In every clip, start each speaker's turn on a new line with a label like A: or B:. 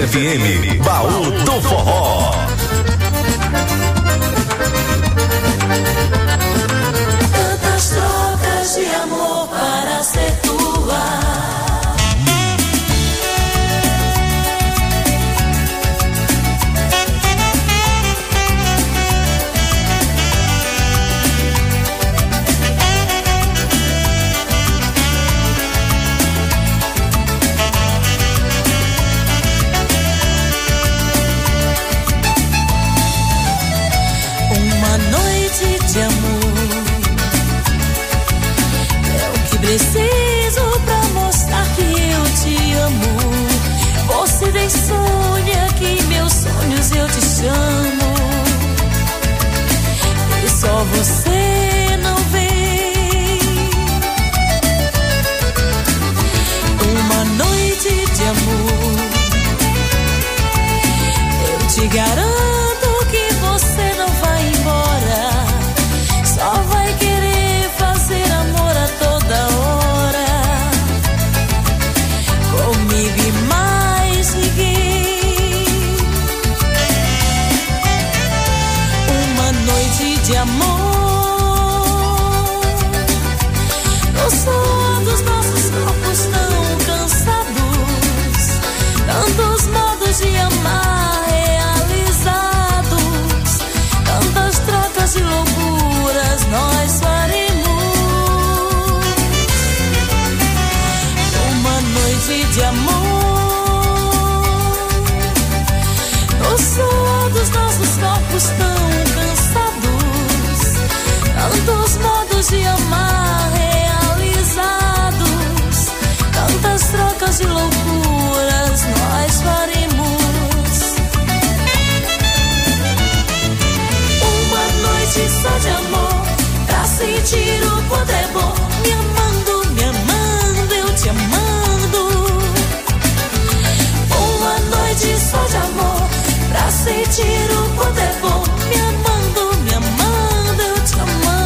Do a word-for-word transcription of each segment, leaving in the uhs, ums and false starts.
A: F M, Baú do Forró.
B: Tantas trocas de amor para ser tua.
C: Preciso pra mostrar que eu te amo. Você vem, sonha que em meus sonhos eu te chamo. E só você não vem. Uma noite de amor. Eu te garanto que você não vai embora. Só vai querer fazer amor a toda hora. Comigo e mais ninguém. Uma noite de amor. No som dos nossos corpos tão cansados. Tantos modos de amar realizados. Tantas trocas de loucuras nós faremos. Uma noite de amor. No suor dos nossos corpos tão cansados. Tantos modos de amar realizados. Tantas trocas de loucuras nós faremos. Uma noite só de amor, pra sentir o quanto é bom. Me amando, me amando, eu te amando. Uma noite só de amor, pra sentir o quanto é bom. Me amando, me amando, eu te amando.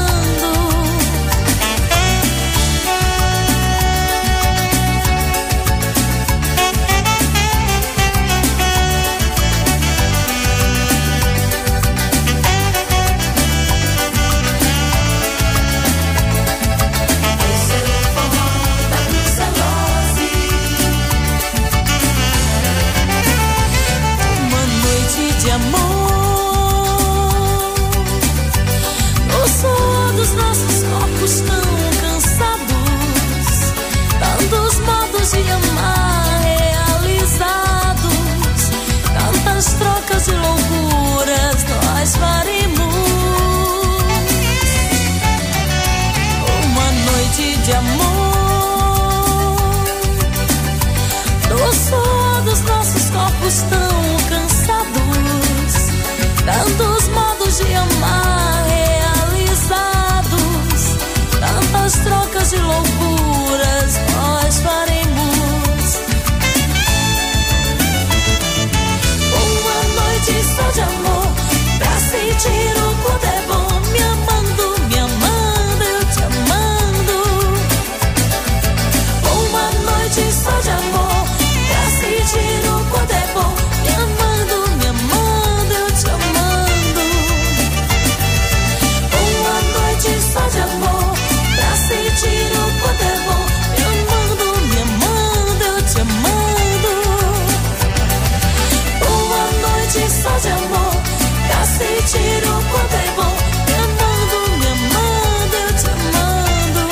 C: De amor, no som dos nossos corpos tão cansados. Tantos modos de amar realizados. Tantas trocas de loucuras nós faremos. Uma noite de amor, no som dos nossos corpos tão cansados. Tantos modos de amar realizados. Tantas trocas de loucuras nós faremos. Uma noite só de amor, pra sentir o quanto é bom. Me amando, me amando, eu te amando. Uma noite só de amor, pra sentir o quanto é bom. Me amando, me amando, eu te amando. Uma noite só de amor, pra sentir o quanto é bom. Me amando, me amando, eu te amando. Uma noite só de amor, pra sentir o quanto é bom. Me amando, me amando, eu te amando.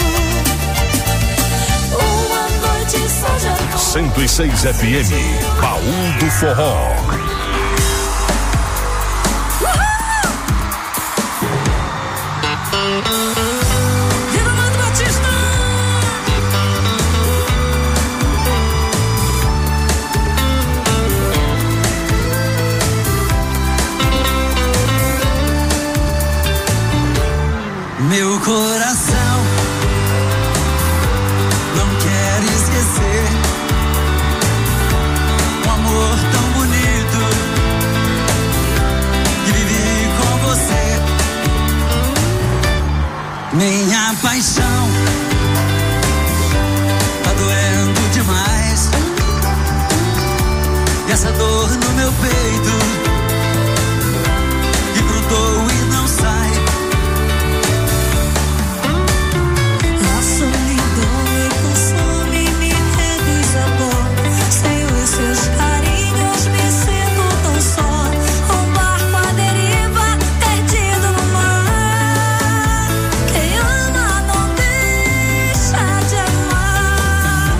C: Uma noite só de amor.
A: cento e seis F M, Baú do Forró.
D: Meu coração não quer esquecer um amor tão bonito que vivi com você. Minha paixão tá doendo demais e essa dor no meu peito que grudou e não sai.
C: A solidão me consome, me reduz a dor. Sem os seus carinhos me sinto tão só. Um barco à deriva, perdido no mar. Quem ama não deixa de amar.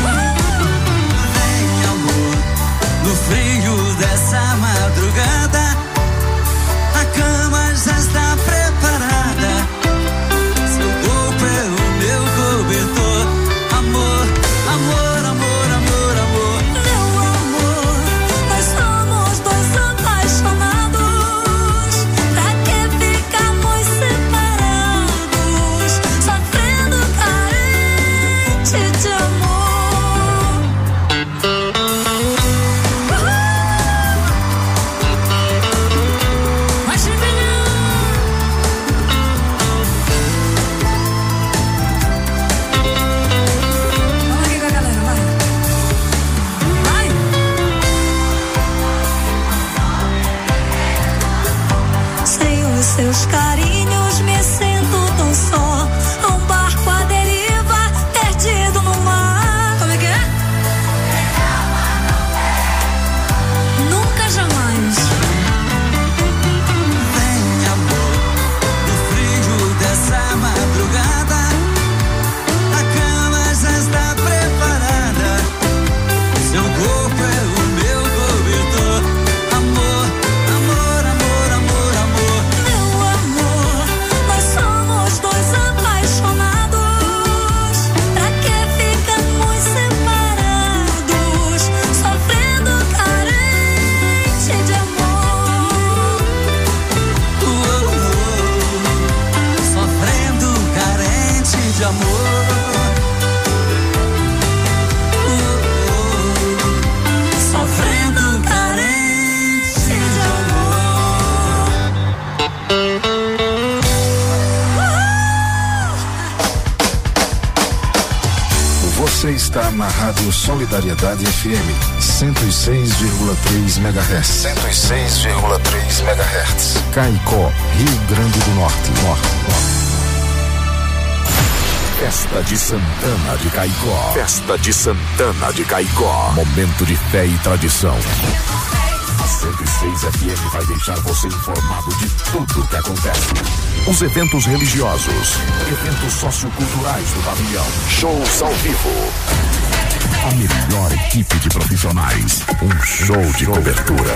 D: Vem, amor, no frio dessa madrugada, a cama já está preparada. Seu corpo é o meu cobertor. Amor, amor, amor, amor, amor.
C: Meu amor, nós somos dois apaixonados. Pra que ficamos separados, sofrendo carente de amor? Vai chegar. Vamos aqui com a galera, vai. Vai. Sem os seus carinhos me sinto tão só. Um barco à deriva, perdido no mar. Como é que é? Nunca jamais.
D: Vem, amor, no frio dessa madrugada, a cama já está preparada. Seu corpo é o meu cobertor. Amor, amor, amor, amor, amor.
C: Meu amor, nós somos dois apaixonados. Pra que ficamos separados, sofrendo carente de amor?
D: Uou, uou, sofrendo carente de amor. Uou, uou, sofrendo carente de amor.
A: Você está na Rádio Solidariedade F M cento e seis vírgula três megahertz. cento e seis vírgula três megahertz. Caicó, Rio Grande do Norte. Norte, Norte. Festa de Santana de Caicó. Festa de Santana de Caicó. Momento de fé e tradição. A cento e seis F M vai deixar você informado de tudo que acontece. Os eventos religiosos, eventos socioculturais do pavilhão, shows ao vivo. A melhor equipe de profissionais, um show de cobertura.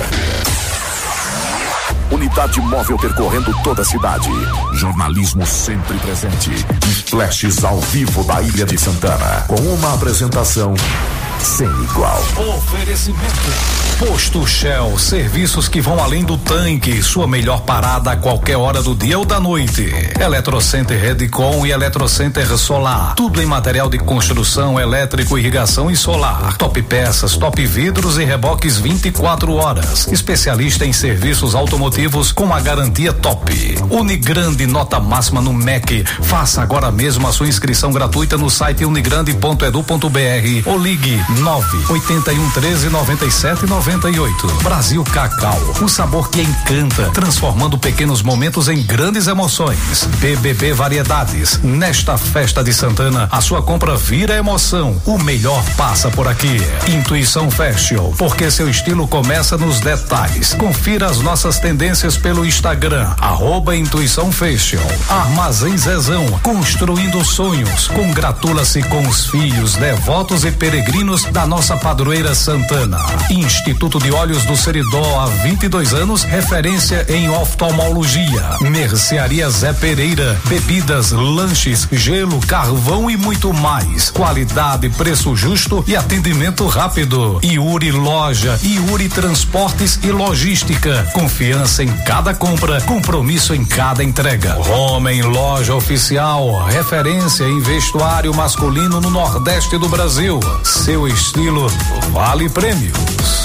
A: Unidade móvel percorrendo toda a cidade. Jornalismo sempre presente. E flashes ao vivo da Ilha de Santana. Com uma apresentação sem igual.
E: Oferecimento Posto Shell, serviços que vão além do tanque, sua melhor parada a qualquer hora do dia ou da noite. Eletrocenter Redcon e Eletrocenter Solar, tudo em material de construção, elétrico, irrigação e solar. Top peças, top vidros e reboques vinte e quatro horas. Especialista em serviços automotivos com a garantia top. Unigrande, nota máxima no M E C. Faça agora mesmo a sua inscrição gratuita no site unigrande ponto edu ponto br ou ligue nove oito um treze noventa e sete noventa e oito. Brasil Cacau, o sabor que encanta, transformando pequenos momentos em grandes emoções. B B B Variedades, nesta festa de Santana, a sua compra vira emoção. O melhor passa por aqui. Intuição Fashion, porque seu estilo começa nos detalhes. Confira as nossas tendências pelo Instagram, arroba Intuição Fashion. Armazém Zezão, construindo sonhos. Congratula-se com os filhos, devotos e peregrinos da nossa padroeira Santana. Instituto de Olhos do Seridó, há vinte e dois anos, referência em oftalmologia. Mercearia Zé Pereira, bebidas, lanches, gelo, carvão e muito mais. Qualidade, preço justo e atendimento rápido. Iuri Loja, Iuri Transportes e Logística. Confiança em cada compra, compromisso em cada entrega. Homem Loja Oficial, referência em vestuário masculino no Nordeste do Brasil. Seu estilo vale prêmios.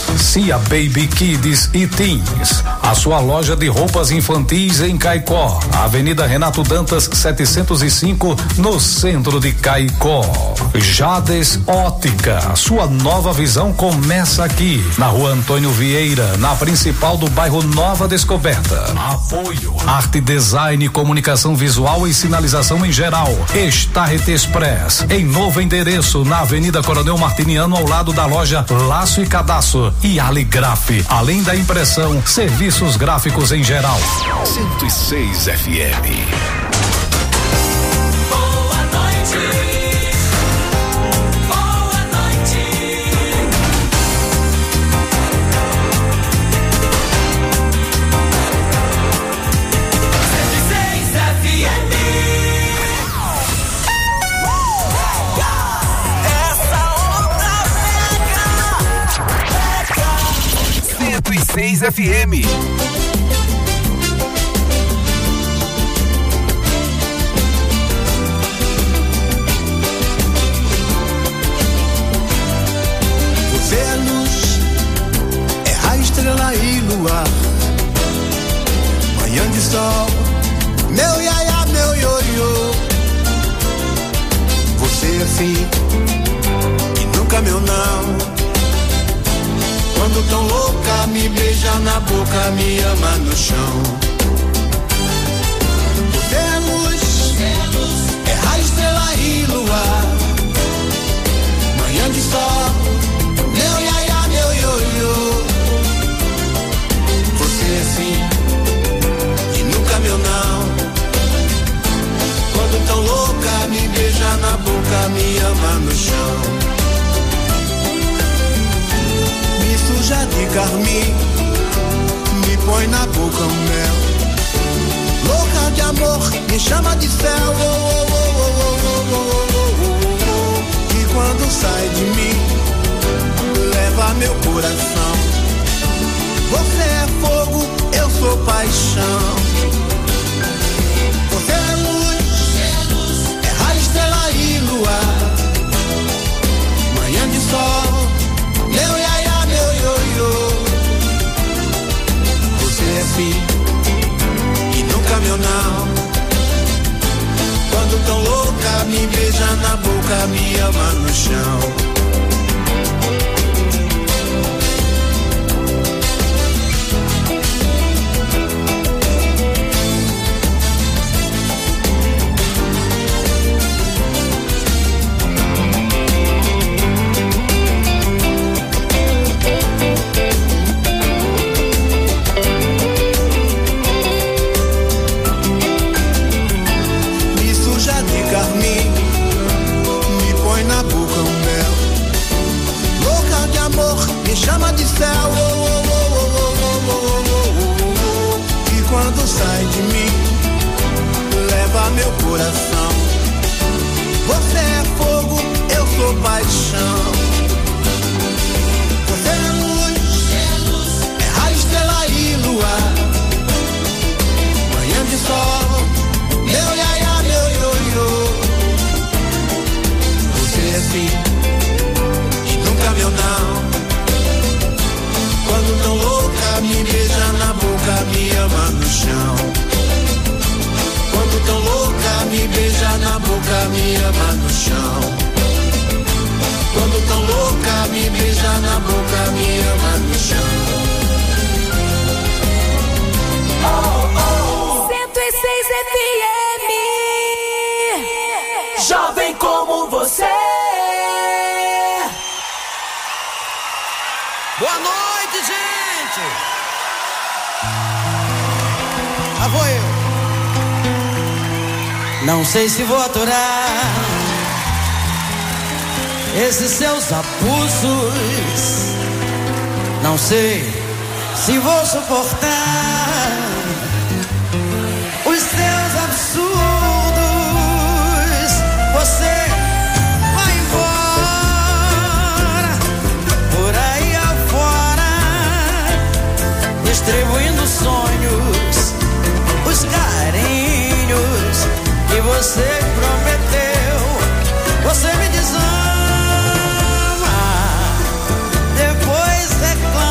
E: Cia Baby Kids e Teens, a sua loja de roupas infantis em Caicó, Avenida Renato Dantas setecentos e cinco, no centro de Caicó. Jades Ótica, sua nova visão começa aqui, na Rua Antônio Vieira, na principal do bairro Nova Descoberta. Apoio Arte Design, Comunicação Visual e Sinalização em geral. Starret Express, em novo endereço, na Avenida Coronel Martiniano, ao lado da loja Laço e Cadastro. E Aligraf, além da impressão, serviços gráficos em geral.
A: cento e seis F M.
B: Boa noite. Boa noite. cento e seis F M. Essa onda pega.
A: cento e seis F M.
F: Você é luz, é a estrela e luar, manhã de sol, meu iaia, meu ioiô. Você é sim, e nunca meu não. Quando tão louca, me beija na boca, me ama no chão. Você é luz, é a estrela e luar, manhã de sol, meu iaia, meu ioiô. Você é sim, e nunca meu não. Quando tão louca, me beija na boca, me ama no chão. Me suja de carmim, me põe na boca um mel. Louca de amor, me chama de céu. Oh, oh, oh, oh, oh, oh, oh, oh. E quando sai de mim, leva meu coração. Você é fogo, eu sou paixão. Você é luz, é a estrela e luar, manhã de sol, meu iaia, meu ioiô. Você é sim, e nunca meu não. Quando tão louca, me beija na boca, me ama no chão. Carmim, me põe na boca um mel. Louca de amor, me chama de céu. Oh, oh, oh, oh, oh, oh, oh, oh. E quando sai de mim, leva meu coração. Você é fogo, eu sou paixão. Você é luz, é a estrela e luar, manhã de sol, meu iaia, meu ioiô. Você é sim, e nunca meu não. Quando tão louca, me beija na boca, me ama no chão. Quando tão louca, me beija na boca, me ama no chão. Quando tão louca, me beija na boca, me ama no chão.
B: cento e seis F M. Jovem como você.
G: Boa noite, gente! Ah, vou eu. Não sei se vou aturar esses seus abusos. Não sei se vou suportar os seus absurdos. Você vai embora por aí afora, distribuindo sonhos, os carinhos que você prometeu. Você me desama, depois reclama.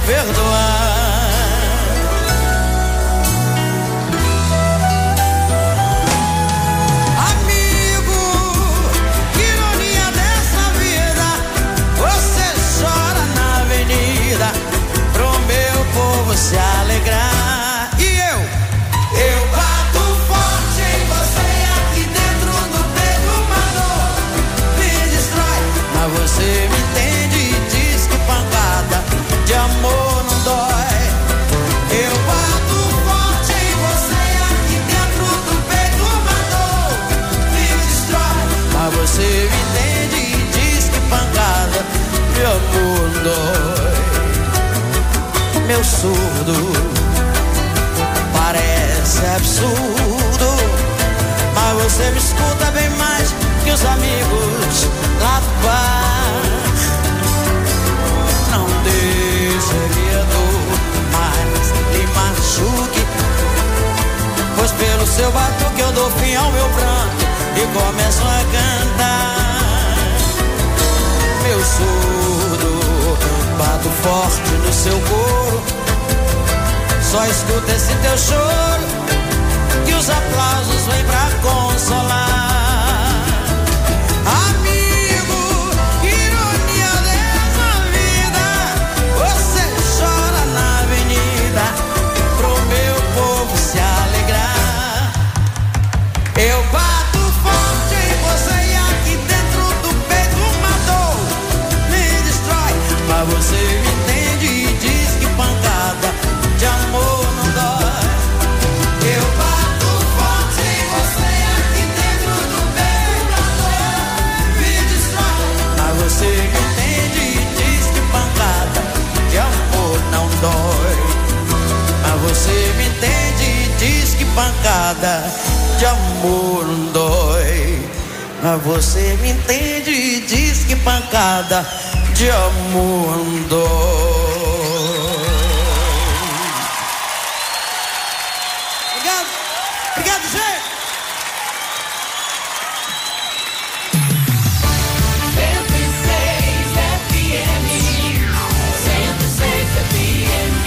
G: perdoar. Amigo, que ironia dessa vida, você chora na avenida pro meu povo se alegrar. E eu, eu bato forte em você, aqui dentro do peito uma dor me destrói. Mas você me entende e diz que pancada de amor não dói. Eu bato forte em você, aqui dentro do peito uma dor me destrói. Mas você me entende e diz que pancada de amor não dói. Meu surdo parece absurdo, mas você me escuta bem mais que os amigos lá do bar. Não deixe que a dor mais lhe machuque, pois pelo seu batuque eu dou fim ao meu pranto e começo a cantar. Meu surdo, bato forte no seu couro, só escuta esse teu choro, que os aplausos vêm pra consolar. Amigo, ironia dessa vida, você chora na avenida pro meu povo se alegrar. Eu bato forte em você e aqui dentro do peito uma dor me destrói. Mas você me entende e diz que pancada de amor não dói. Eu bato forte em você, aqui dentro do peito a dor me destrói. Mas você me entende e diz que pancada de amor não dói. Mas você me entende e diz que pancada de amor não dói. Mas você me entende e diz que pancada de amor não dói. Obrigado, obrigado, gente.
B: cento e seis F M, cento e seis F M.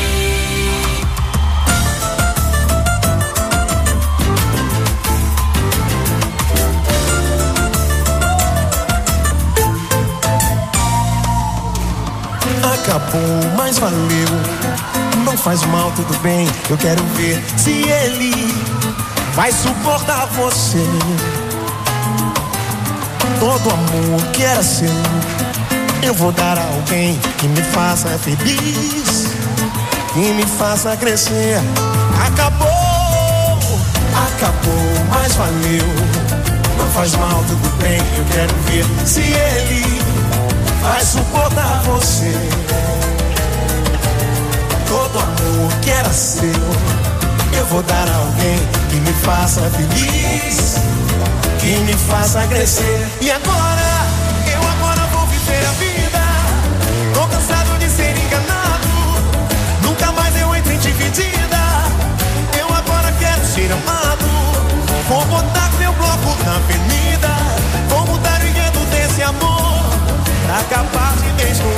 F: Acabou, mas valeu. Não faz mal, tudo bem. Eu quero ver se ele vai suportar você. Todo amor que era seu, eu vou dar a alguém que me faça feliz, que me faça crescer. Acabou, acabou, mas valeu. Não faz mal, tudo bem. Eu quero ver se ele vai suportar você. Todo amor que era seu, eu vou dar a alguém que me faça feliz, que me faça crescer. E agora, eu agora vou viver a vida. Tô cansado de ser enganado, nunca mais eu entro em dividida. Eu agora quero ser amado. Vou botar meu bloco na avenida, vou mudar o enredo desse amor, pra acabar de vez com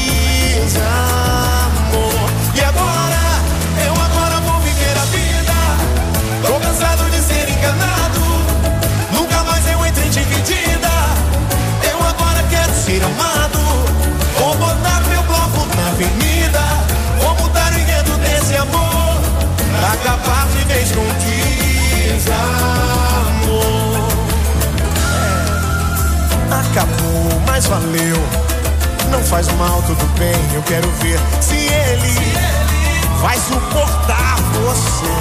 F: desamor. E agora, eu agora vou viver a vida. Tô cansado de ser enganado, nunca mais eu entro em dividida. Eu agora quero ser amado. Vou botar meu bloco na avenida, vou mudar o enredo desse amor, pra acabar de vez com desamor. É. Acabou, mas valeu. Não faz mal, tudo bem. Eu quero ver se ele vai suportar você.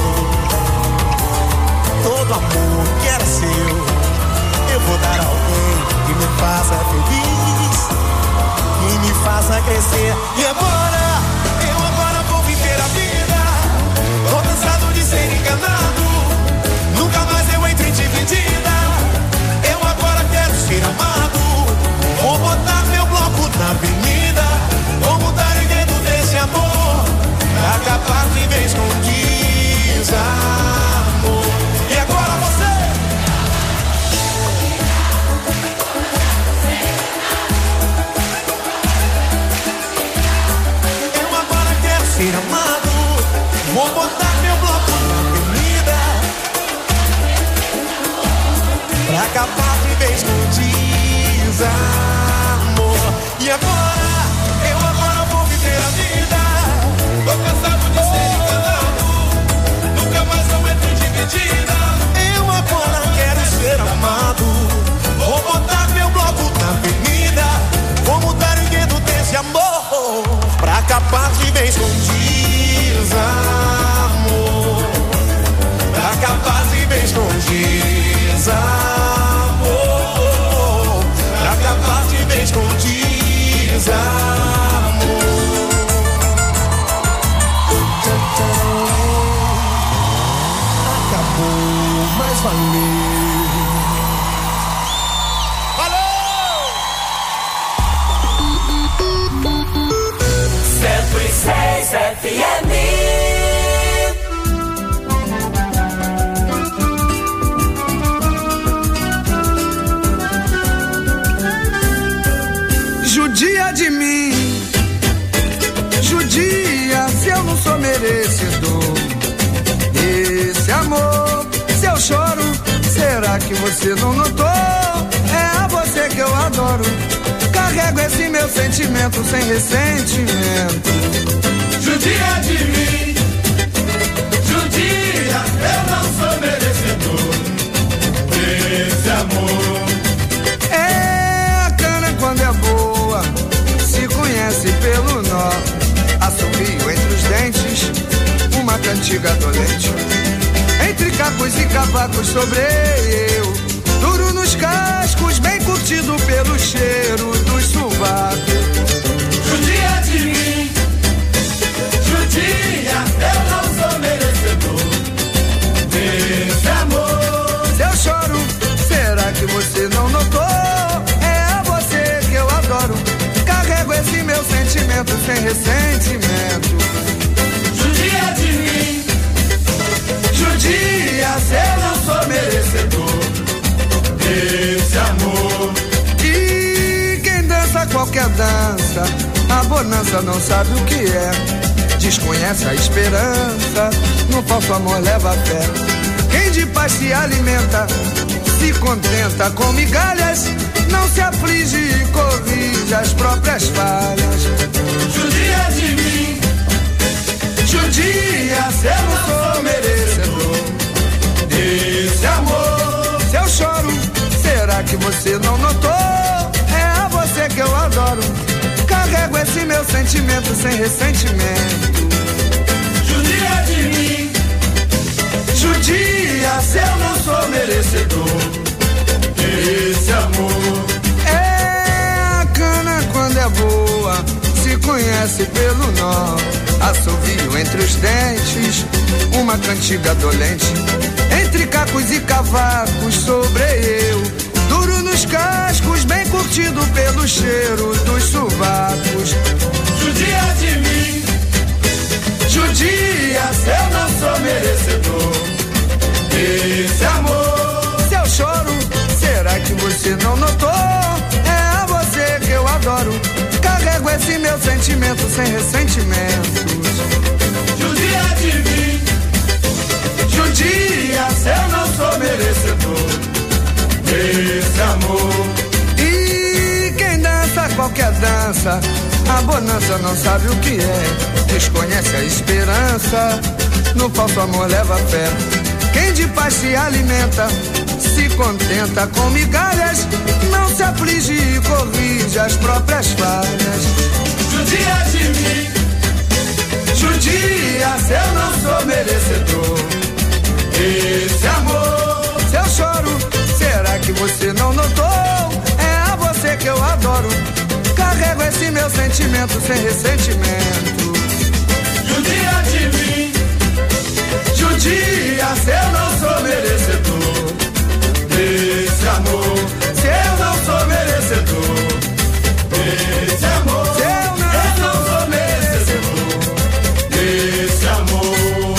F: Todo amor que era seu, eu vou dar a alguém que me faça feliz, que me faça crescer. E agora, eu agora vou viver a vida. Tô cansado de ser enganado, nunca mais eu entro em dividida. Eu agora quero ser amado. Vou botar meu bloco na avenida, vou mudar o enredo desse amor, pra acabar de vez com desamor. E agora você? E agora, eu agora vou viver a vida. Tô cansado de ser enganado, nunca mais não entro em dividida. Eu agora quero ser amado. Vou botar meu bloco na avenida, vou mudar o enredo desse amor pra acabar de vez com desamor, pra acabar de vez com desamor, pra acabar de vez com desamor. Acabou, mas valeu.
B: cento e seis F M.
H: Judia de mim, judia se eu não sou merecedor desse amor. Se eu choro, será que você não notou? É a você que eu adoro. Carrego esse meu sentimento sem ressentimento.
F: Judia de mim, judia, eu não sou merecedor desse amor.
H: É, a cana quando é boa se conhece pelo nó. Assovio entre os dentes, uma cantiga dolente. Entre cacos e cavacos sobrei eu, duro nos cascos, bem curtido pelo cheiro dos sovacos.
F: Judia de mim, judia, eu não sou merecedor desse amor.
H: Se eu choro, será que você não notou? É a você que eu adoro. Carrego esse meu sentimento sem ressentimento.
F: Judia de mim, judia, se eu não sou merecedor desse amor.
H: E quem dança qualquer dança, a bonança não sabe o que é. Desconhece a esperança, no falso amor leva fé. Quem de paz se alimenta, se contenta com migalhas, não se aflige e corrige as próprias falhas.
F: Judia de mim, judia, se eu não sou merecedor desse amor.
H: Se eu choro, será que você não notou? É a você que eu adoro. Carrego esse meu sentimento sem ressentimento.
F: Judia de mim, judia, se eu não sou merecedor desse amor.
H: É, a cana quando é boa se conhece pelo nó. Assovio entre os dentes, uma cantiga dolente. Entre cacos e cavacos sobrei eu, duro nos cascos, bem curtido pelo cheiro dos sovacos.
F: Judia de mim, judia, se eu não sou merecedor desse amor.
H: Se eu choro, será que você não notou? É a você que eu adoro. Carrego esse meu sentimento sem ressentimentos.
F: Judia de mim, judia, se eu não sou merecedor desse amor.
H: E quem dança qualquer dança, a bonança não sabe o que é. Desconhece a esperança, no falso amor leva fé. Quem de paz se alimenta, se contenta com migalhas, não se aflige e corrige as próprias falhas.
F: Judia de mim, judia, se eu não sou merecedor desse amor.
H: Se eu choro, será que você não notou? É a você que eu adoro. Carrego esse meu sentimento sem ressentimento.
F: Judia de mim, judia, se eu não sou merecedor desse amor.
H: Se eu não sou merecedor
F: desse amor.
H: Se eu não,
F: eu não sou merecedor desse amor.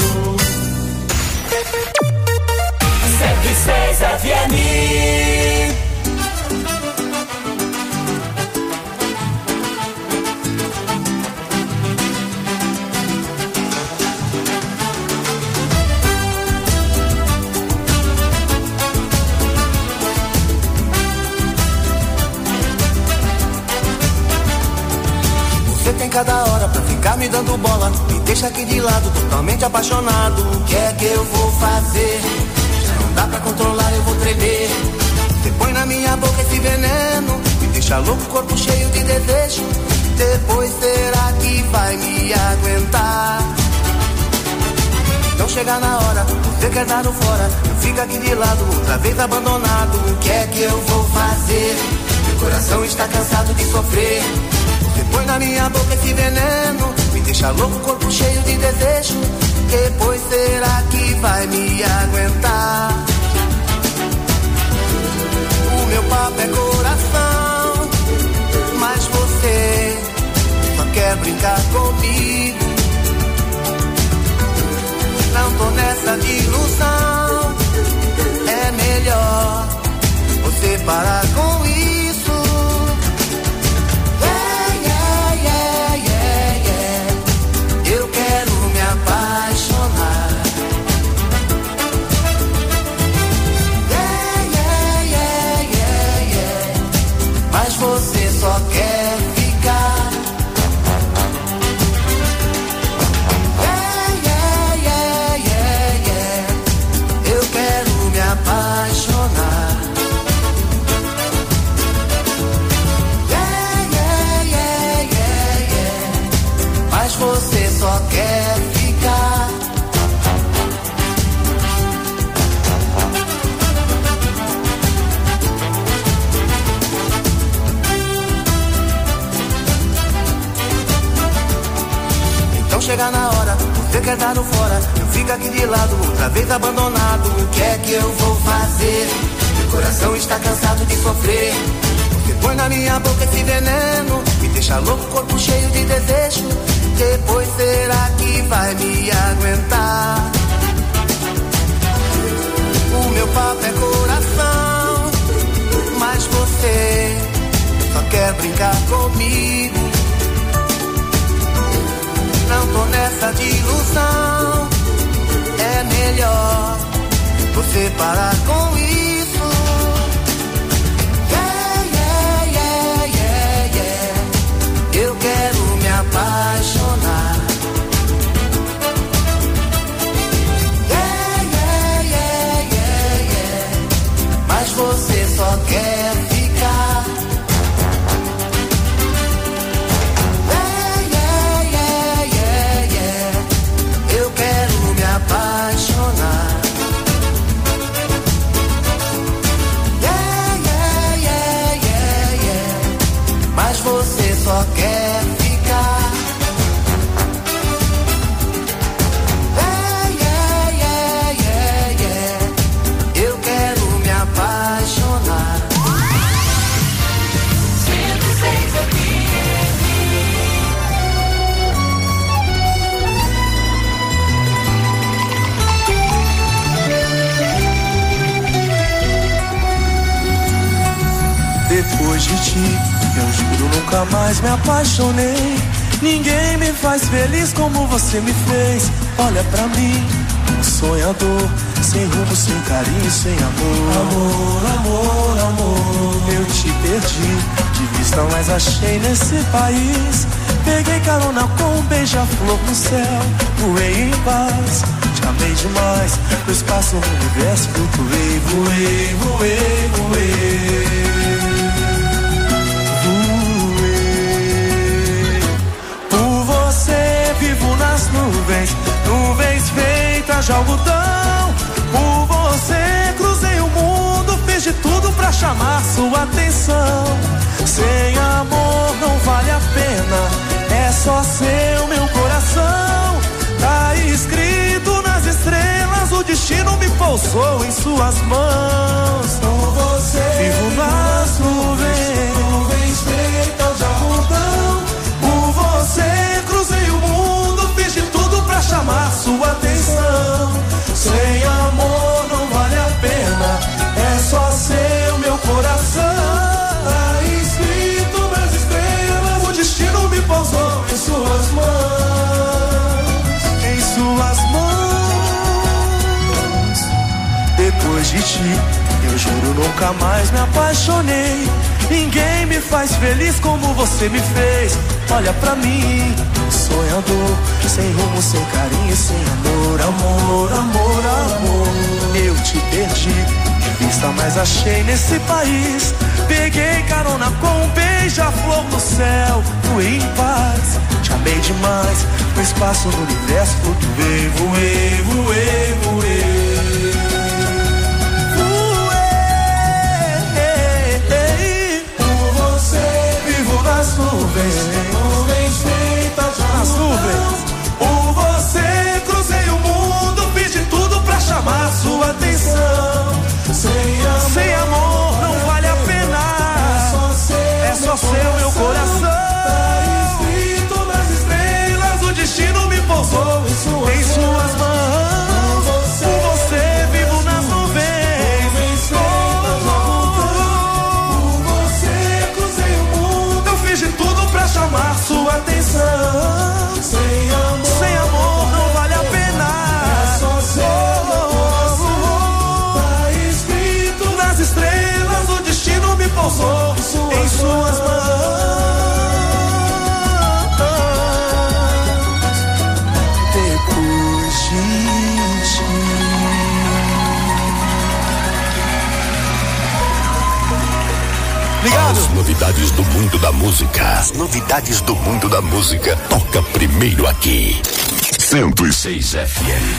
B: cento e seis F M.
I: louca em cada hora pra ficar me dando bola. Me deixa aqui de lado, totalmente apaixonado. O que é que eu vou fazer? Já não dá pra controlar, eu vou tremer. Você põe na minha boca esse veneno, me deixa louco, corpo cheio de desejo. Depois será que vai me aguentar? Então chega na hora, você quer dar no fora, eu fico aqui de lado, outra vez abandonado. O que é que eu vou fazer? Meu coração está cansado de sofrer. Você põe na minha boca esse veneno, me deixa louco, corpo cheio de desejo. Depois será que vai me aguentar? O meu papo é coração, mas você só quer brincar comigo. Não tô nessa de ilusão, é melhor você parar com isso. Yeah, yeah, yeah, yeah, yeah. Eu quero me apaixonar. Yeah, yeah, yeah, yeah, yeah. Mas você só quer ficar. Apaixonar. Yeah, yeah, yeah, yeah, yeah. Mas você só quer ficar. Então chega na hora, você quer dar no fora, eu fico aqui de lado, outra vez abandonado. O que é que eu vou fazer? Meu coração está cansado de sofrer. Você põe na minha boca esse veneno, me deixa louco, corpo cheio de desejo. Depois será que vai me aguentar? O meu papo é coração, mas você só quer brincar comigo. Não tô nessa de ilusão, é melhor você parar com isso. Yeah, yeah, yeah, yeah, yeah. Eu quero me apaixonar. Yeah, yeah, yeah, yeah, yeah. Mas você só quer ficar. Apaixonar. Yeah, yeah, yeah, yeah, yeah. Mas você só quer ficar. Yeah, yeah, yeah, yeah, yeah. Eu quero me apaixonar. cento e seis F M.
J: Depois de ti, eu juro nunca mais me apaixonei. Ninguém me faz feliz como você me fez. Olha pra mim, um sonhador, sem rumo, sem carinho, sem amor. Amor, amor, amor, eu te perdi de vista, mas achei nesse país. Peguei carona com um beija-flor no céu, voei em paz. Te amei demais, no espaço, no universo, flutuei, voei, voei, voei. Vivo nas nuvens, nuvens feitas de algodão. Por você cruzei o mundo, fiz de tudo pra chamar sua atenção. Sem amor não vale a pena, é só seu meu coração. Tá escrito nas estrelas, o destino me pousou em suas mãos. Por você vivo nas nuvens, nuvens feitas de algodão. Por você cruzei o mundo, fiz de tudo pra chamar sua atenção. Sem amor não vale a pena, é só seu meu coração. Tá escrito nas estrelas, o destino me pousou em suas mãos. Em suas mãos. Depois de ti, eu juro nunca mais me apaixonei. Ninguém me faz feliz como você me fez. Olha pra mim, sonhador, sem rumo, sem carinho, sem amor. Amor, amor, amor. Eu te perdi de vista, mas achei nesse país. Peguei carona com um beija-flor no céu. Fui em paz, te amei demais. No espaço, no universo, flutuei, voei, voei, voei. Nas nuvens, nuvens feitas nas nuvens. Por você cruzei o mundo, fiz de tudo pra chamar sua atenção. Sem amor, sem amor não vale a pena. É só seu, é só seu meu coração. Tá escrito nas estrelas, o destino me pousou em suas, em suas mãos. Por você, por você vivo nas nuvens. Nuvens feitas por você cruzei o mundo, fiz de tudo pra chamar sua atenção. Sem amor, sem amor não vale a pena. É só seu coração. Tá escrito nas estrelas, o destino me pousou em suas mãos. Depois de ti. Obrigado.
A: As novidades do mundo da música. As novidades do mundo da música. Toca primeiro aqui. cento e seis F M.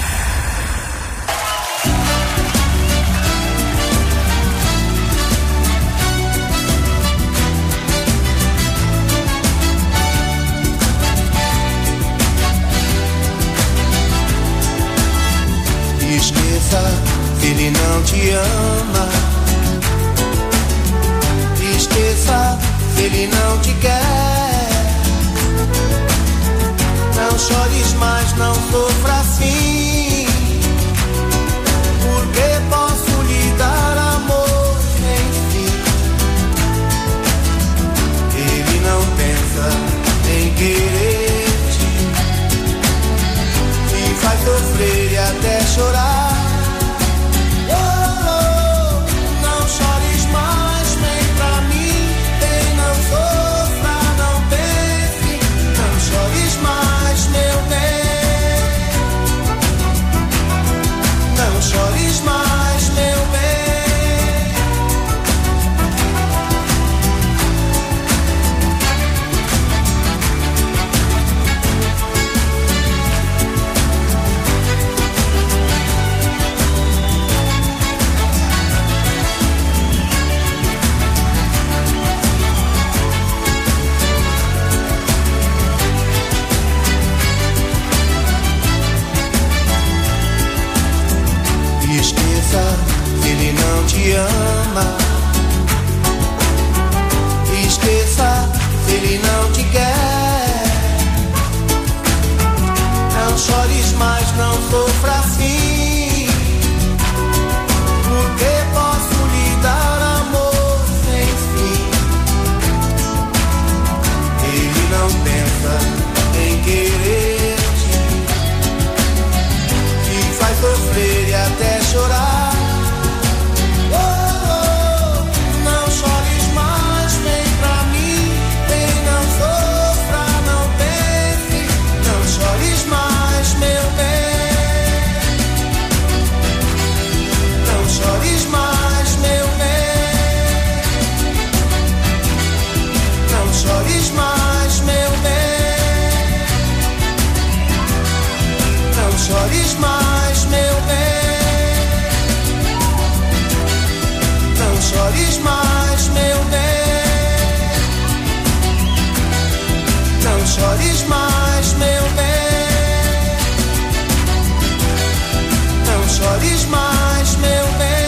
I: Esqueça, ele não te ama. Esqueça, ele não te quer. Não chores mais, não sofra assim. Porque posso lhe dar amor, enfim. Ele não pensa em querer-te, te faz sofrer e até chorar. Chores mais, meu bem. Esqueça, ele não te ama. Esqueça, ele não te quer. Não chores mais, não sofra assim. Porque posso lhe dar amor sem fim. Ele não pensa em querer-te, te faz sofrer e até chorar. Oh, oh, não chores mais, vem pra mim. Vem, não sofra, não pense. Não chores mais, meu bem. Não chores mais, meu bem. Não chores mais, meu bem. Não chores mais, meu bem. Não chores mais, meu bem. Não chores mais, meu bem. Não chores mais, meu bem.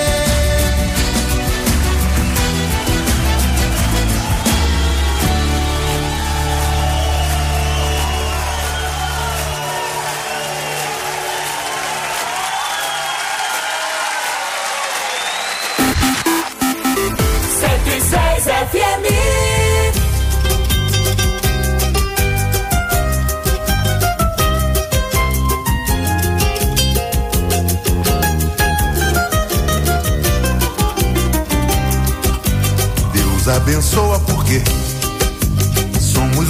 B: cento e seis F M.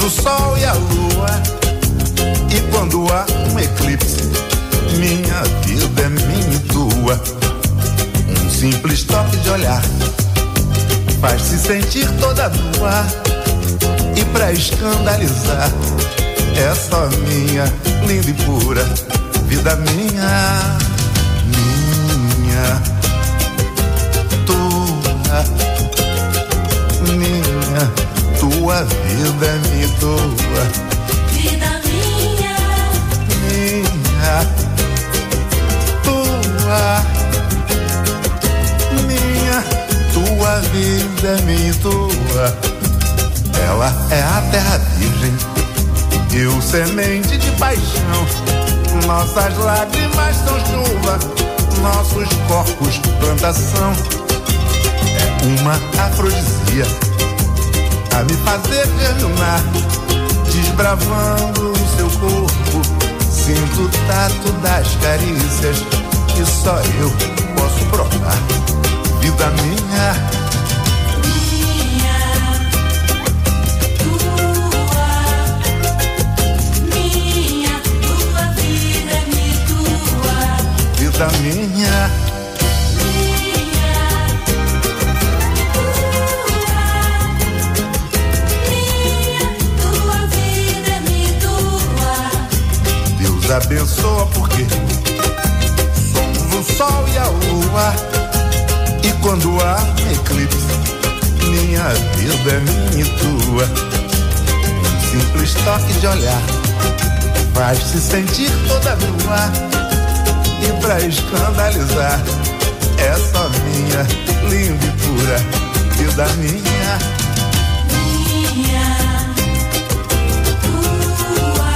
K: o sol e a lua. E quando há um eclipse, minha vida é minha e tua. Um simples toque de olhar faz-se sentir toda nua. E pra escandalizar é só minha, linda e pura vida minha, minha, tua, minha, tua vida é minha e tua.
C: Vida minha,
K: minha, tua, minha, tua vida é minha e tua. Ela é a terra virgem, eu semente de paixão. Nossas lágrimas são chuva, nossos corpos plantação. É uma afrodisia a me fazer germinar, desbravando o seu corpo. Sinto o tato das carícias que só eu posso provar. Vida minha, da minha, minha, tua, minha, tua vida é minha e tua. Deus abençoa porque somos o sol e a lua. E quando há um eclipse, minha vida é minha e tua. Um simples toque de olhar faz-se sentir toda nua. E pra escandalizar é só minha, linda e pura vida minha, minha, tua,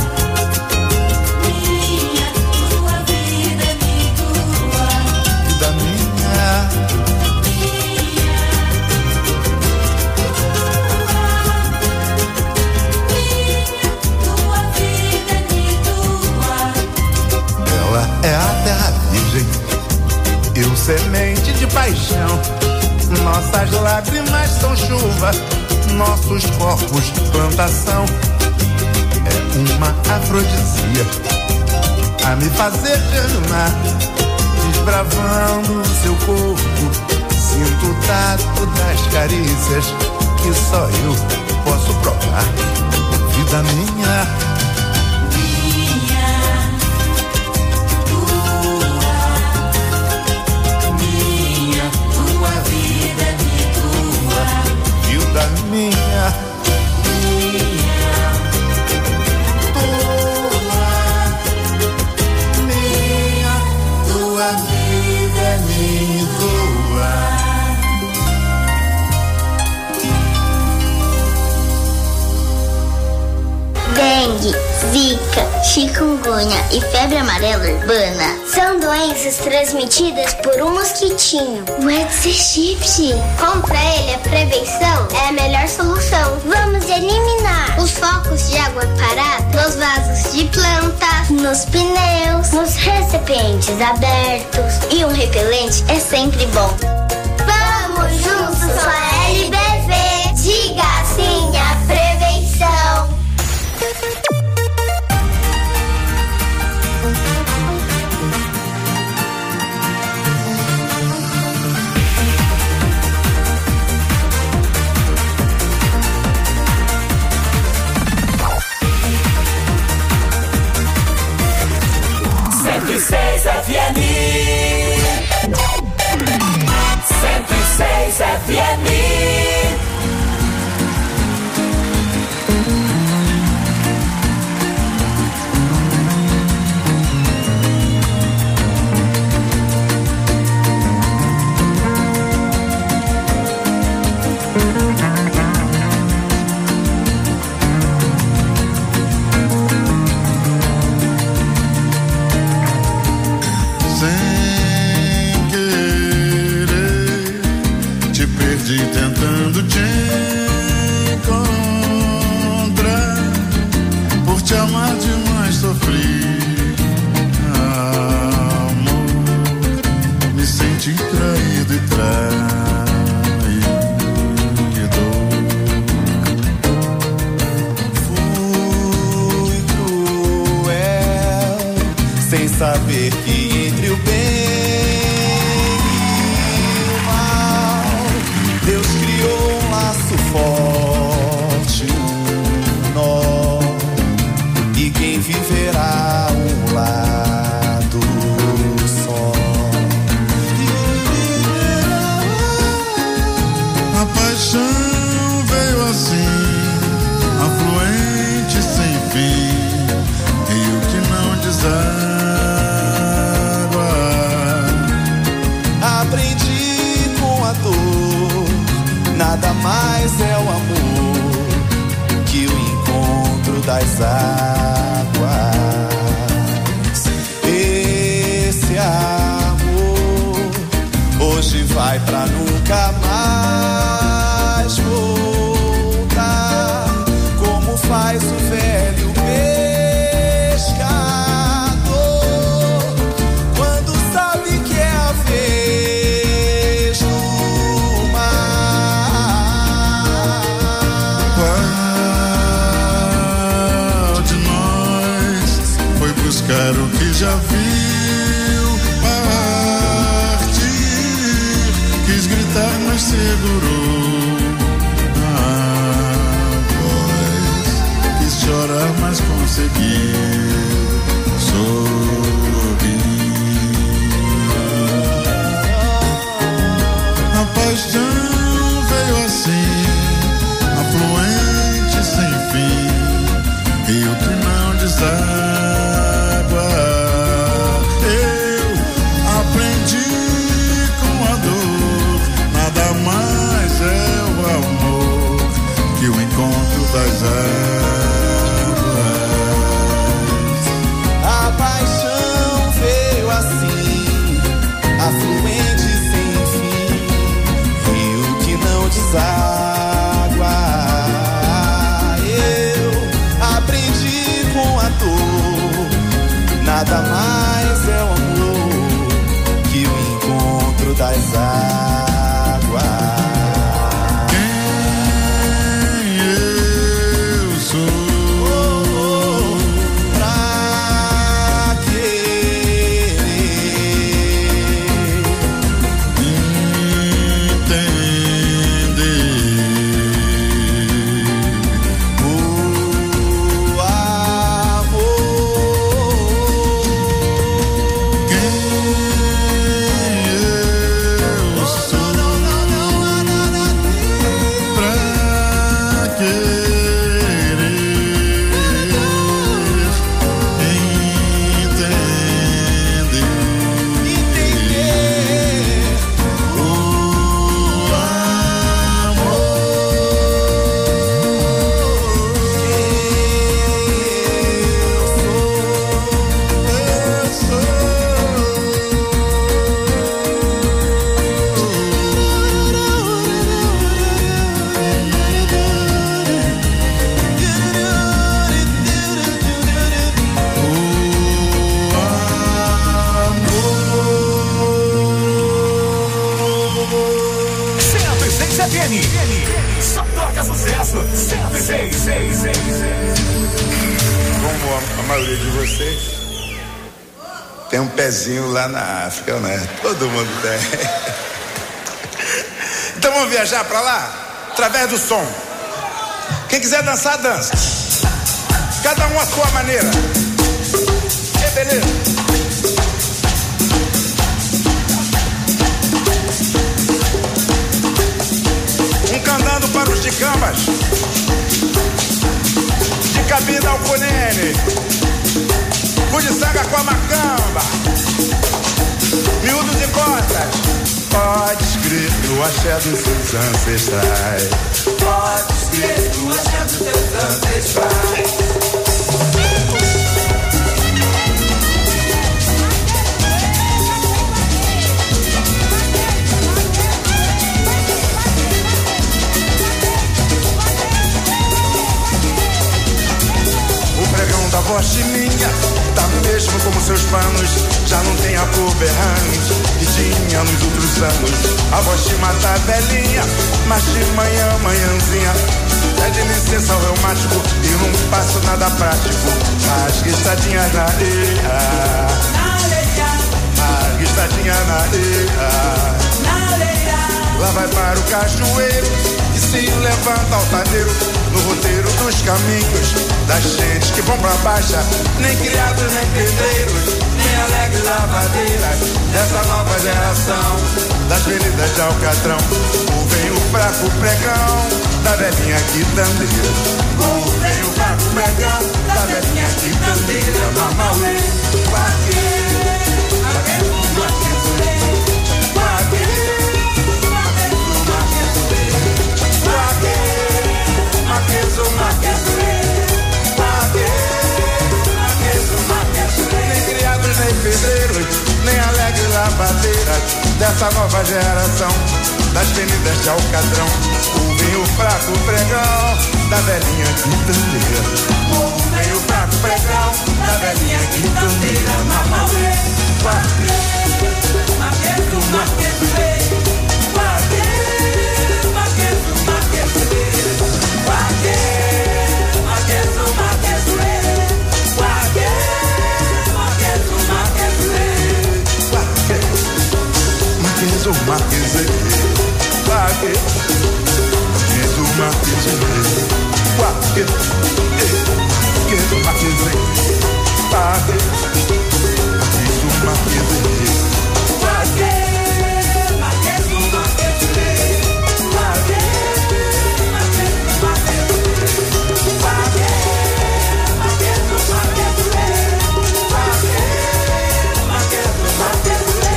K: minha, tua vida é minha e tua. Vida minha, minha, tua, minha, tua vida é minha e tua. Ela é a terra virgem, eu semente de paixão. Nossas lágrimas são chuva, nossos corpos plantação. É uma afrodisia a me fazer germinar, desbravando o seu corpo. Sinto o tato das carícias que só eu posso provar. Vida minha, da minha, minha, tua, minha, tua vida é minha e tua.
L: Dengue, zika, chikungunya e febre amarela urbana são doenças transmitidas por um mosquitinho, o Aedes aegypti. Contra ele, a prevenção é a melhor solução. Vamos eliminar os focos de água parada nos vasos de plantas, nos pneus, nos recipientes abertos. E um repelente é sempre bom. Vamos juntos com a L B V. Diga sim à prevenção.
B: cento e seis F M, cento e seis F M.
F: saber que entre o bem e o mal, Deus criou um laço forte, um nó, e quem viverá um lado só.
K: A paixão veio assim, afluente sem fim, rio que não deságua.
F: Aprendi com a dor, nada mais é o amor que o encontro das águas. Esse amor hoje vai pra nunca mais voltar, como faz o velho pescador quando sabe que é a vez do mar.
K: Qual de nós foi buscar o que já viu partir? Quis gritar, mas segurou a voz. Quis chorar, mas conseguiu sorrir. A paixão veio assim, afluente sem fim, rio que não deságua. Eu aprendi com a dor, nada mais é o amor que o encontro das águas.
F: A paixão veio assim, afluente sem fim, rio que não deságua. Eu aprendi com a dor, nada mais é o amor que o encontro das águas.
K: Quem eu sou
F: pra querer
K: entender
F: o amor.
K: quem eu sou pra querer entender o
E: cento e seis F M. Só toca sucesso. cento e seis, seis, seis, seis.
M: Como a, a maioria de vocês tem um pezinho lá na África, né? Todo mundo tem. Então vamos viajar pra lá, através do som. Quem quiser dançar, dança. Cada um à sua maneira. Que beleza. Um cantando para os de Cambas, de Cabida ao Cunene, Cudiçanga com a Macamba, Miúdos e Cotas. Pode crer no axé dos seus ancestrais. Pode crer no axé dos seus ancestrais. Da voz de minha, tá mesmo como seus panos, já não tem a cor berrante que tinha nos outros anos. A voz de mata a velhinha, mas de manhã, manhãzinha, pede licença ao reumático e não passo nada prático. As guiçadinhas na areia. pisadinha na areia.
B: Na areia.
M: Lá vai para o cachoeiro que se levanta altaneiro no roteiro dos caminhos das gentes que vão pra baixa, nem criados nem pedreiros, nem alegres lavadeiras dessa nova geração das venidas de Alcatrão. O vem o fraco pregão da velhinha quitandeira. O vem o fraco pregão da velhinha quitandeira. Mamauê, guaque, maquezo, maquezoê, guaque, maquezo, maquezoê, guaque, maquezo, maquezoê, guaque, maquezo, maquezoê. Nem criados, nem pedreiros, nem alegres lavadeiras dessa nova geração das venidas de Alcatrão. O vinho fraco pregão da velhinha quitandeira. O vinho fraco pregão da velhinha quitandeira. Mamauê, guaque, maquezo, maquezoê, guaque, maquezo, maquezoê, guaque, maquezo, maquezoê, guaque, maquezo, maquezoê, guaque, maquezo, maquezoê, guaque, maquezo, maquezoê, guaque, maquezo, maquezoê, guaque, maquezo, maquezoê, guaque, maquezo, maquezoê, guaque, maquezo, maquezoê, guaque, maquezo, maquezoê, guaque, maquezo, maquezoê.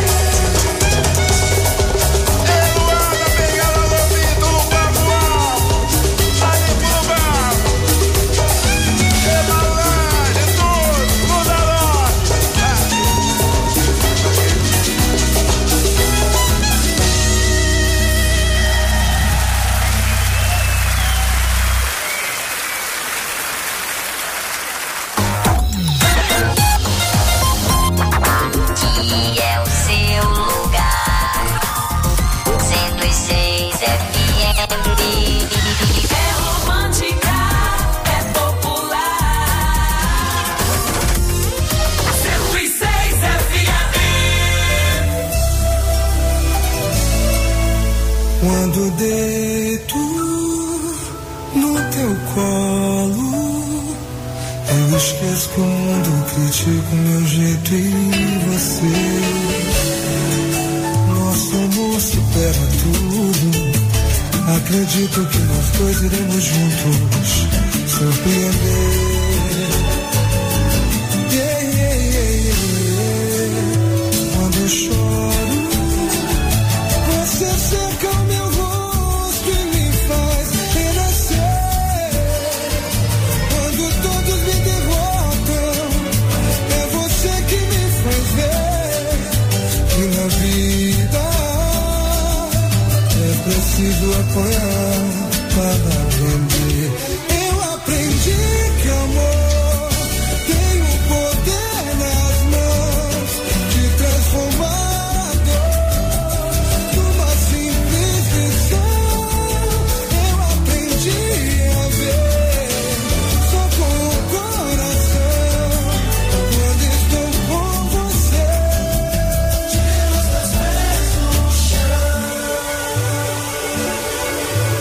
M: Eluana, pega ela no ouvido, no papo alto, ali pro barco. Emalande, tudo, muda logo.
N: Que é o seu lugar. cento e seis F M.
B: É romântica, é popular. cento e seis F M.
H: Quando deito no teu colo, eu esqueço que o mundo critica o meu jeito e você. Nosso amor supera tudo. Acredito que nós dois iremos juntos surpreender. Yeah, yeah, yeah, yeah. Quando eu choro, você seca o meu rosto e me faz renascer. Quando todos me derrotam, é você que me faz ver que na vida é preciso apoiar para aprender. Eu aprendi que amor tem o poder nas mãos de transformar a dor numa simples lição. Eu aprendi a ver só com o coração quando estou com você. Tira os meus pés no chão.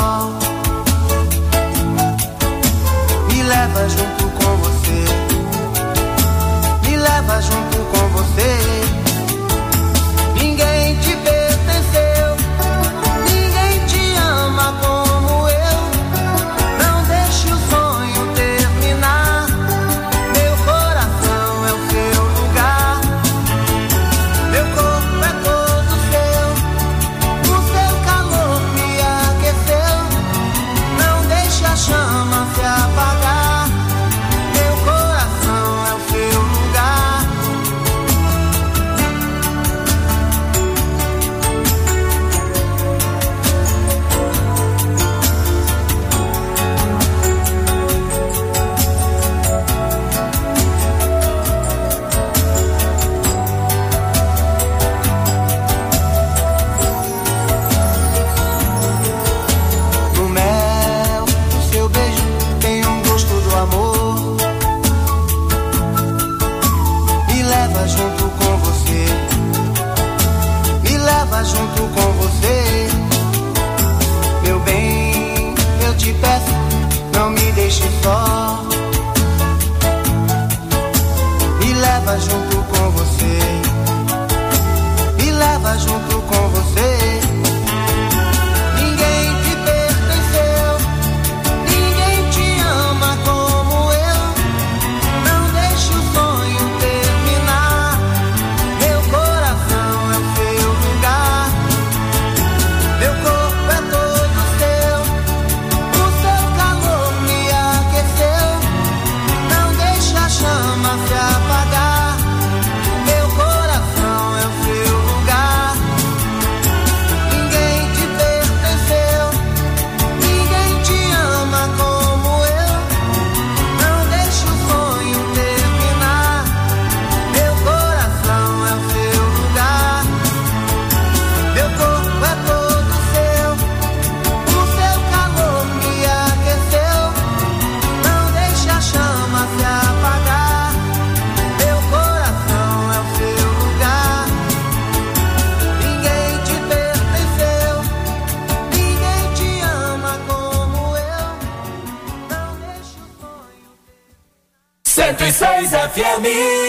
I: só. Me leva junto com você. Me leva junto com você. Ninguém te pertenceu. Ninguém te ama como eu. Não deixe o sonho terminar. Meu coração é o seu lugar. Meu corpo é todo seu. O seu calor me aqueceu. Não deixe a chama se apagar. Meu coração é o seu lugar. No mel, o seu beijo tem um gosto do amor. Me leva junto com você. Me leva junto com você. Meu bem, eu te peço, não me deixe só. Me leva junto com você. Me leva junto com você. Ninguém te pertenceu. Ninguém te ama como eu. Não deixe o sonho terminar. Meu coração é o seu lugar. Meu corpo é todo seu. O seu calor me aqueceu. Não deixe a chama se apagar. Meu coração é o seu lugar. Ninguém te pertenceu. Ninguém te ama como eu. Não deixe o sonho terminar. Meu coração é o seu lugar. Meu corpo é todo seu. O seu calor me aqueceu. Não deixe a chama se apagar. Meu coração é o seu lugar. Ninguém te pertenceu. Ninguém te ama como eu. Não deixe o sonho.
B: cento e seis F M.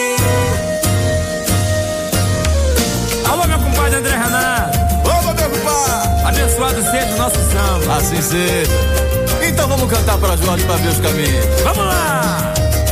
O: Alô, meu compadre André Renato.
P: Ô, meu compadre.
O: Abençoado seja o nosso samba.
P: Assim seja. Então vamos cantar para Jorge para ver os caminhos.
O: Vamos lá.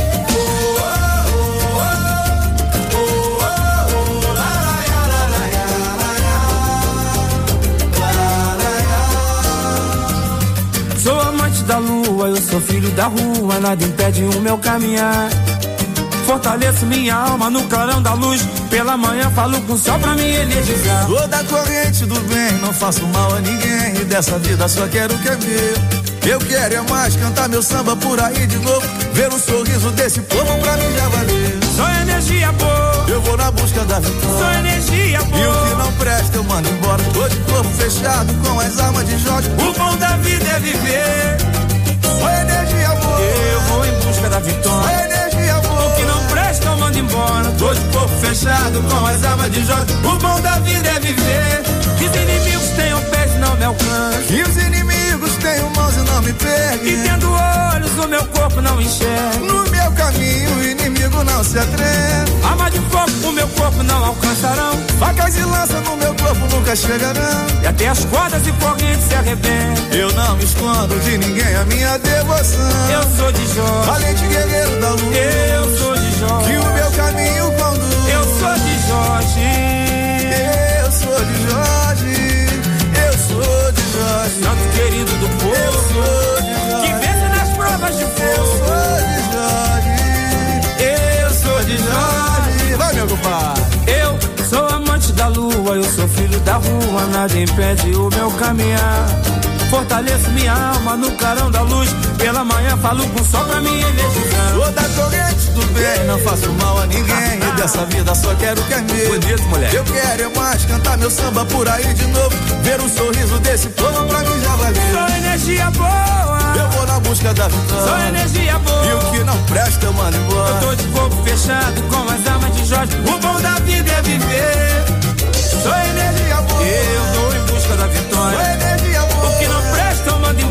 O: Sou amante da lua, eu sou filho da rua, nada impede o meu caminhar. Fortaleço minha alma no clarão da luz, pela manhã falo com o sol pra me energizar.
P: Sou da corrente do bem, não faço mal a ninguém, e dessa vida só quero o que é meu. Eu quero é mais cantar meu samba por aí de novo, ver o sorriso desse povo pra mim já valeu.
O: Sou energia boa,
P: eu vou na busca da vitória.
O: Sou energia boa,
P: e o que não presta eu mando embora. Tô de corpo fechado com as armas de Jorge.
O: O bom da vida é viver.
P: Sou energia boa,
O: eu vou em busca da vitória.
P: Sou energia boa,
O: o que não presta eu mando embora.
P: tô de corpo fechado com as armas de Jorge.
O: O bom da vida é viver. Que os inimigos tenham pés e não me alcançam.
P: Que os inimigos tenham mãos e não me peguem.
O: E tendo olhos o meu corpo não enxerga.
P: No meu caminho o inimigo não se atreve.
O: Arma de fogo o meu corpo não alcançarão.
P: Facas e lança no meu corpo nunca chegarão.
O: E até as cordas e correntes se arrebentam.
P: Eu não me escondo de ninguém a minha devoção.
O: Eu sou de Jorge,
P: valente guerreiro da luz.
O: Eu sou de Jorge,
P: que o meu caminho conduz.
O: Eu sou de Jorge.
P: Eu sou de Jorge. Eu sou de Jorge.
O: Santo querido do povo.
P: Eu sou de Jorge.
O: Que vence nas provas de
P: Eu
O: fogo.
P: sou de Jorge.
O: Eu sou de Jorge.
P: Vai, meu compadre.
O: Eu sou amante da lua, eu sou filho da rua, nada impede o meu caminhar. Fortaleço minha alma no clarão da luz, pela manhã falo com o sol pra me energizar.
P: Sou da corrente do bem, não faço mal a ninguém, e dessa vida só quero que é meu.
O: Bonito, mulher.
P: Eu quero é mais cantar meu samba por aí de novo, ver o sorriso desse povo pra mim já valeu.
O: Sou energia boa,
P: eu vou na busca da vitória.
O: Sou energia boa,
P: e o que não presta eu mando embora.
O: Eu tô de corpo fechado com as armas de Jorge. O bom da vida é viver. Sou energia boa,
P: eu vou em busca da vitória.
O: Sou energia boa, o que não presta eu mando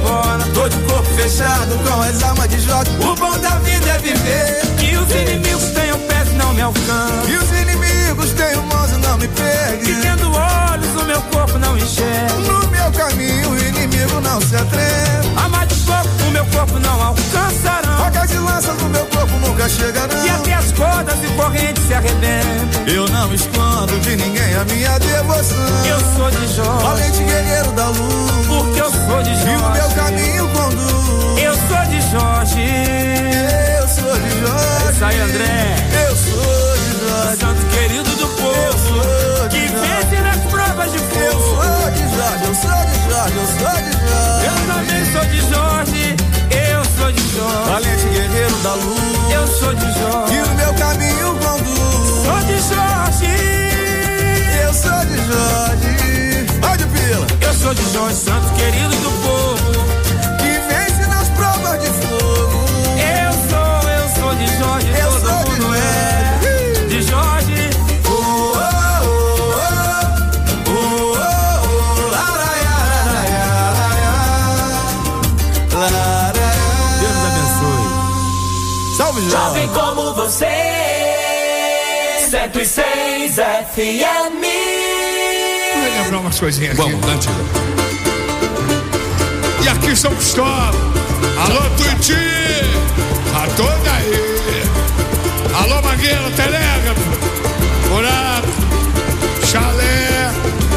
P: cuidado com as almas de Jó. O bom da vida é viver.
O: Que os inimigos tenham pés e não me alcançam.
P: E os inimigos tenham mãos e não me peguem.
O: Que tendo olhos o meu corpo não enxerga.
P: No meu caminho o inimigo não se atreva.
O: A mais de pouco o meu corpo não alcançarão.
P: Facas e lanças no meu corpo nunca chegarão.
O: E até as cordas e correntes se arrebentam.
P: Eu não escondo de ninguém a minha devoção.
O: Eu sou de Jó,
P: valente guerreiro da luz.
O: Porque eu sou de Jó,
P: e o meu caminho conduz.
O: Eu sou de Jorge.
P: Eu sou de Jorge.
O: Sai, André.
P: Eu sou de Jorge.
O: Santo querido do povo, que vence nas provas de fogo.
P: Eu sou de Jorge, eu sou de Jorge, eu sou de Jorge.
O: Eu também sou de Jorge. Eu sou de Jorge,
P: valente guerreiro da luz.
O: Eu sou de Jorge,
P: e o meu caminho conduz.
O: Sou de Jorge.
P: Eu sou de Jorge. Vai de pila.
O: Eu sou de Jorge, santo querido do povo,
P: que vence nas provas de fogo.
O: Eu sou, eu sou de Jorge.
P: Eu
O: todo
P: sou
O: mundo
P: de
O: é de Jorge.
P: Oh, oh, oh, oh, oh, oh, la, la, la, la, la, la, la.
O: Deus abençoe.
P: Salve, Jorge.
B: Jovem como você, cento e seis F M.
Q: Vou lembrar umas coisinhas aqui.
R: Vamos, Dante.
Q: E aqui São Cristóvão. Alô, Tuiti. A toda aí. Alô, Mangueira, Telega. Buraco. Chalé.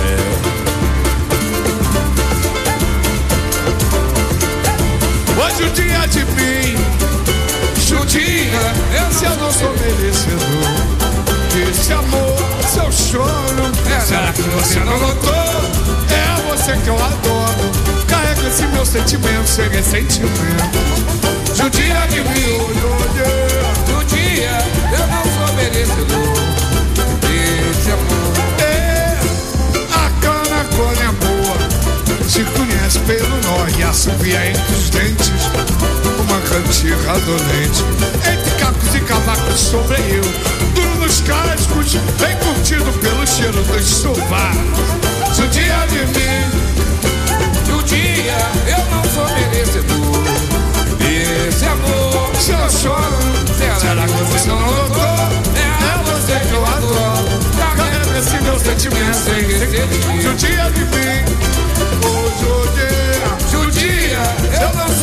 Q: Hoje o dia de mim. Judia, esse eu não sou merecedor. Esse amor, seu choro. É, será que você não notou? É você que eu adoro. Carrega esse meu sentimento, sem ressentimento. Judia de mim, judia, eu não sou merecedor desse amor. É, a cana quando é boa, se conhece pelo nó e assovia entre os dentes. Uma cantiga dolente, entre cacos e cavacos sobre eu. Duro nos cascos, bem curtido pelo cheiro dos sovacos. Judia de mim, judia, eu não sou merecedor